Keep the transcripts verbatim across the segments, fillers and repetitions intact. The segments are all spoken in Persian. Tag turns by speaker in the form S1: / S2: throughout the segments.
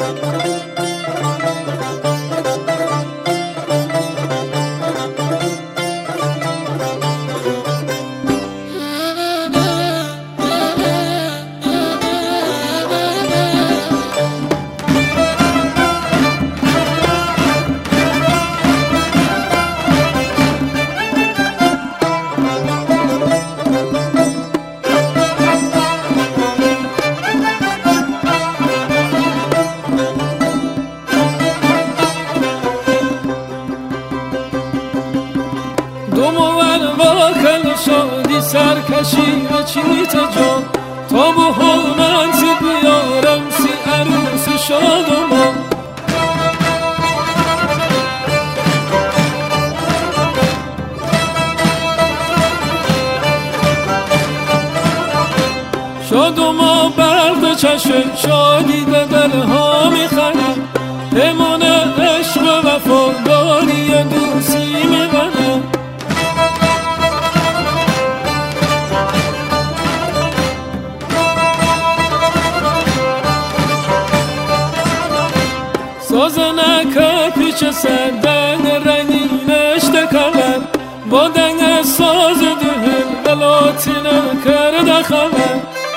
S1: شادی سرکشی و چیت جان تا بهانن سی بیارم سی عروس شاد و ما شاد و ما برد چشم شادی به دلها میخرم پیمان عشق و وفاداری دوستی میبنم ساز نکه پیچ سردن رنگینش دکلم با دنگ ساز دهن بلاتینم کرده خلم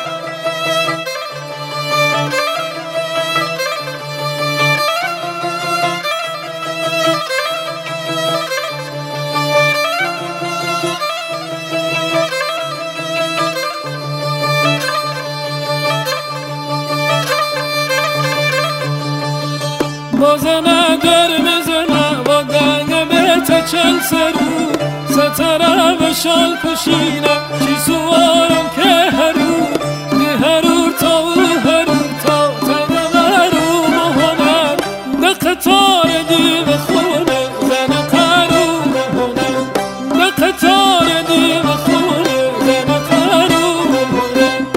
S1: بازنه در میزنه و دنگ بیت چل سرو ستره و شال پشینه چی سوارم که هرو دی هرور تا و هرور تا تنه مرو مهنه ده قطار دی و خونه زن قرو مهنه ده قطار دی و خونه زن قرو مهنه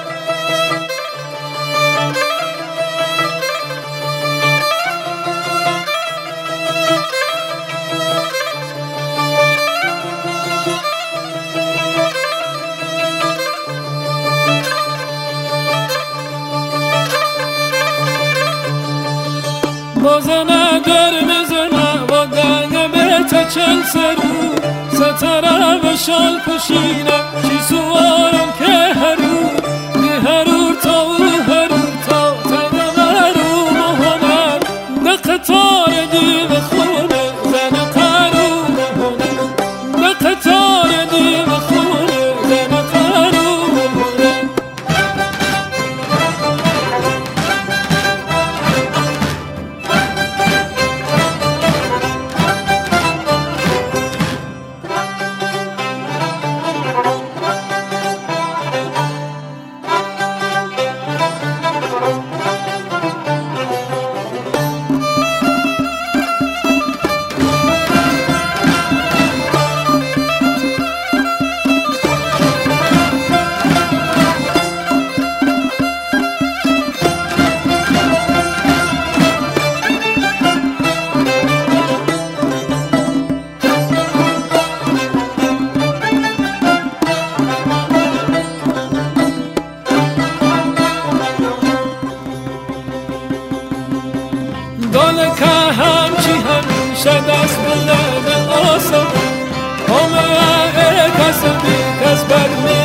S1: بازنه در میزنه و دنگ بیت چل سرو ستره و شال پشینه چی سوارم که هرو دی هرور تا و هرور تا تنه مرو مهنه ده قطار دی و خونه زن قرو مهنه ده قطار دی و خونه زن قرو مهنه دانه که همچی همیشه دست بلند آسم همه کس بی کس بر می